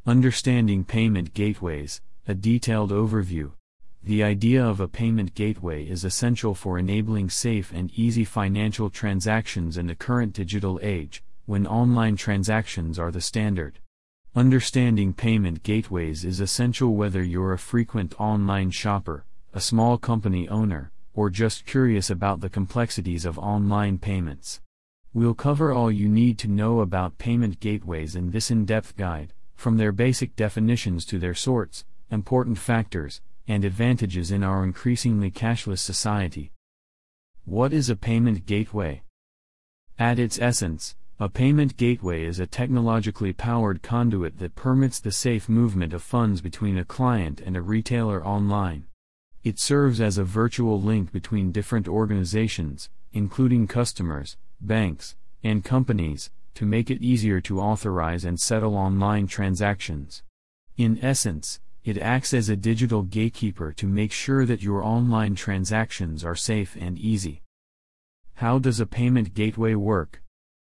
Understanding payment gateways, a detailed overview. The idea of a payment gateway is essential for enabling safe and easy financial transactions in the current digital age, when online transactions are the standard. Understanding payment gateways is essential whether you're a frequent online shopper, a small company owner, or just curious about the complexities of online payments. We'll cover all you need to know about payment gateways in this in-depth guide, from their basic definitions to their sorts, important factors, and advantages in our increasingly cashless society. What is a payment gateway? At its essence, a payment gateway is a technologically powered conduit that permits the safe movement of funds between a client and a retailer online. It serves as a virtual link between different organizations, including customers, banks, and companies, to make it easier to authorize and settle online transactions. In essence, it acts as a digital gatekeeper to make sure that your online transactions are safe and easy. How does a payment gateway work?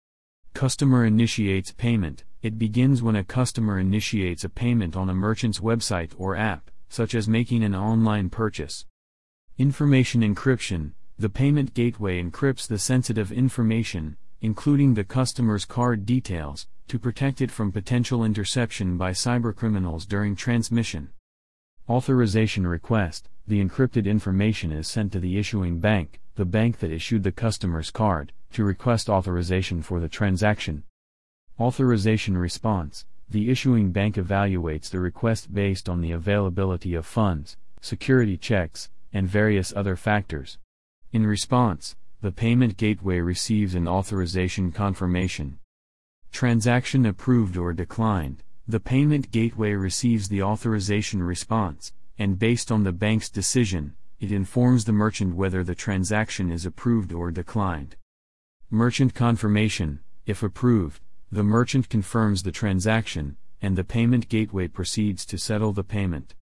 Customer initiates payment. It begins when a customer initiates a payment on a merchant's website or app, such as making an online purchase. Information encryption. The payment gateway encrypts the sensitive information, including the customer's card details, to protect it from potential interception by cybercriminals during transmission. Authorization request. The encrypted information is sent to the issuing bank, the bank that issued the customer's card, to request authorization for the transaction. Authorization response. The issuing bank evaluates the request based on the availability of funds, security checks, and various other factors. In response, the payment gateway receives an authorization confirmation. Transaction approved or declined. The payment gateway receives the authorization response, and based on the bank's decision, it informs the merchant whether the transaction is approved or declined. Merchant confirmation. If approved, the merchant confirms the transaction, and the payment gateway proceeds to settle the payment.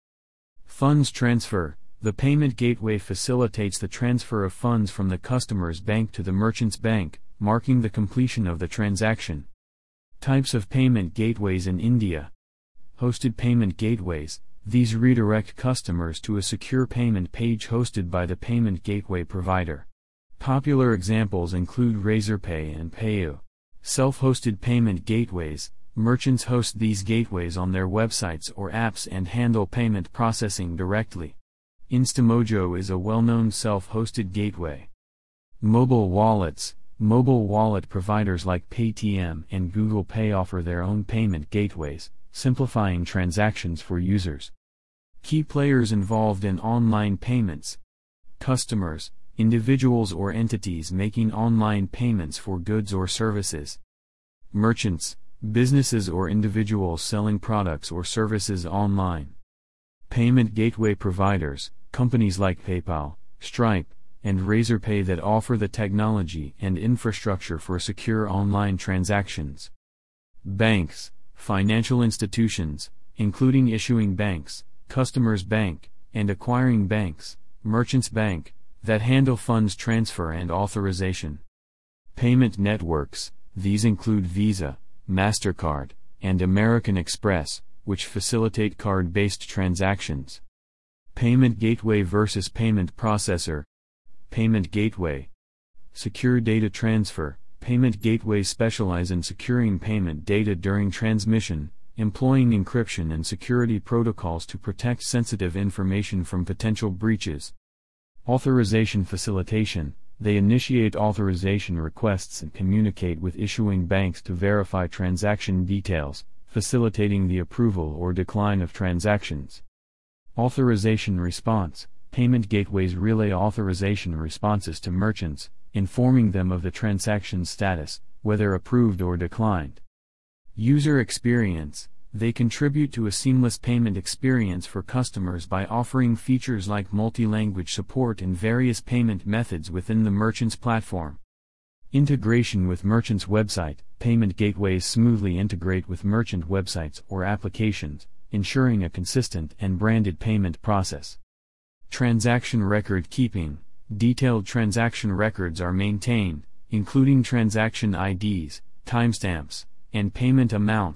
Funds transfer. The payment gateway facilitates the transfer of funds from the customer's bank to the merchant's bank, marking the completion of the transaction. Types of payment gateways in India. Hosted payment gateways. These redirect customers to a secure payment page hosted by the payment gateway provider. Popular examples include Razorpay and Payu. Self-hosted payment gateways. Merchants host these gateways on their websites or apps and handle payment processing directly. Instamojo is a well-known self-hosted gateway. Mobile wallets. Mobile wallet providers like Paytm and Google Pay offer their own payment gateways, simplifying transactions for users. Key players involved in online payments. Customers, individuals or entities making online payments for goods or services. Merchants, businesses or individuals selling products or services online. Payment gateway providers, companies like PayPal, Stripe, and Razorpay that offer the technology and infrastructure for secure online transactions. Banks, financial institutions, including issuing banks, customers bank, and acquiring banks, merchants bank, that handle funds transfer and authorization. Payment networks. These include Visa, MasterCard, and American Express, which facilitate card-based transactions. Payment gateway versus payment processor. Payment gateway. Secure data transfer. Payment gateways specialize in securing payment data during transmission, employing encryption and security protocols to protect sensitive information from potential breaches. Authorization facilitation. They initiate authorization requests and communicate with issuing banks to verify transaction details, facilitating the approval or decline of transactions. Authorization response. Payment gateways relay authorization responses to merchants, informing them of the transaction's status, whether approved or declined. User experience. They contribute to a seamless payment experience for customers by offering features like multi-language support and various payment methods within the merchant's platform. Integration with merchant's website. Payment gateways smoothly integrate with merchant websites or applications, ensuring a consistent and branded payment process. Transaction record keeping. Detailed transaction records are maintained, including transaction IDs, timestamps, and payment amounts,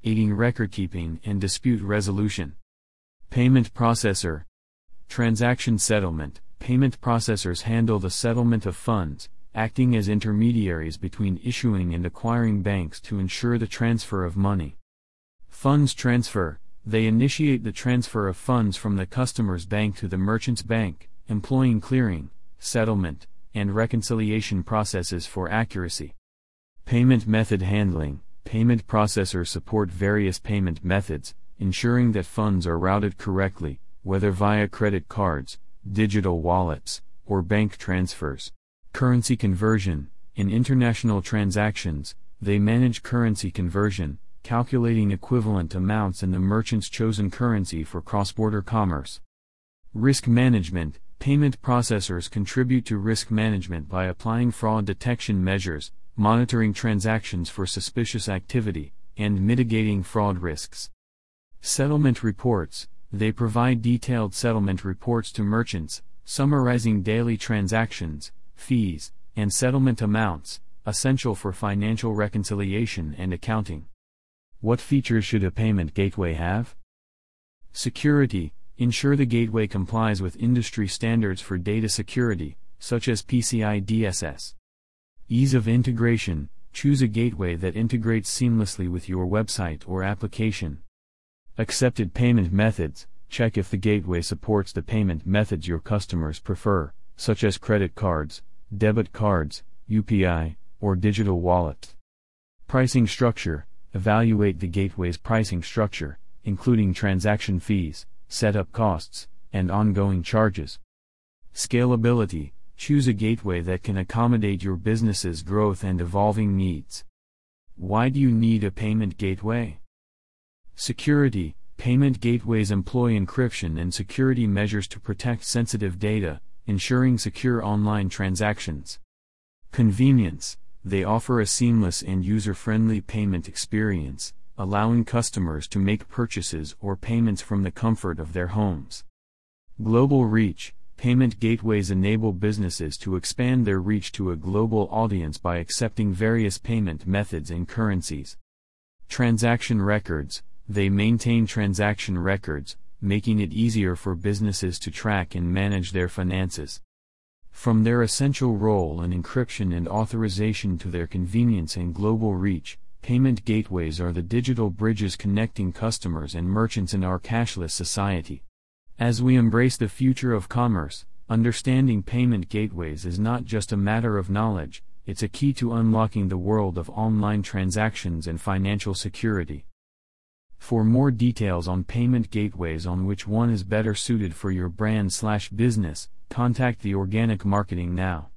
aiding record-keeping and dispute resolution. Payment processor. Transaction settlement. Payment processors handle the settlement of funds, acting as intermediaries between issuing and acquiring banks to ensure the transfer of money. Funds transfer. They initiate the transfer of funds from the customer's bank to the merchant's bank, employing clearing, settlement, and reconciliation processes for accuracy. Payment method handling. Payment processors support various payment methods, ensuring that funds are routed correctly, whether via credit cards, digital wallets, or bank transfers. Currency conversion. In international transactions, they manage currency conversion, calculating equivalent amounts in the merchant's chosen currency for cross-border commerce. Risk management. Payment processors contribute to risk management by applying fraud detection measures, monitoring transactions for suspicious activity, and mitigating fraud risks. Settlement reports. They provide detailed settlement reports to merchants, summarizing daily transactions, fees, and settlement amounts, essential for financial reconciliation and accounting. What features should a payment gateway have? Security. Ensure the gateway complies with industry standards for data security, such as PCI DSS. Ease of integration. Choose a gateway that integrates seamlessly with your website or application. Accepted payment methods. Check if the gateway supports the payment methods your customers prefer, such as credit cards, debit cards, UPI, or digital wallets. Pricing structure. Evaluate the gateway's pricing structure, including transaction fees, setup costs, and ongoing charges. Scalability. Choose a gateway that can accommodate your business's growth and evolving needs. Why do you need a payment gateway? Security. Payment gateways employ encryption and security measures to protect sensitive data, ensuring secure online transactions. Convenience. They offer a seamless and user-friendly payment experience, allowing customers to make purchases or payments from the comfort of their homes. Global reach. Payment gateways enable businesses to expand their reach to a global audience by accepting various payment methods and currencies. Transaction records. They maintain transaction records, making it easier for businesses to track and manage their finances. From their essential role in encryption and authorization to their convenience and global reach, payment gateways are the digital bridges connecting customers and merchants in our cashless society. As we embrace the future of commerce, understanding payment gateways is not just a matter of knowledge, it's a key to unlocking the world of online transactions and financial security. For more details on payment gateways on which one is better suited for your brand/business, contact the Organic Marketing Now.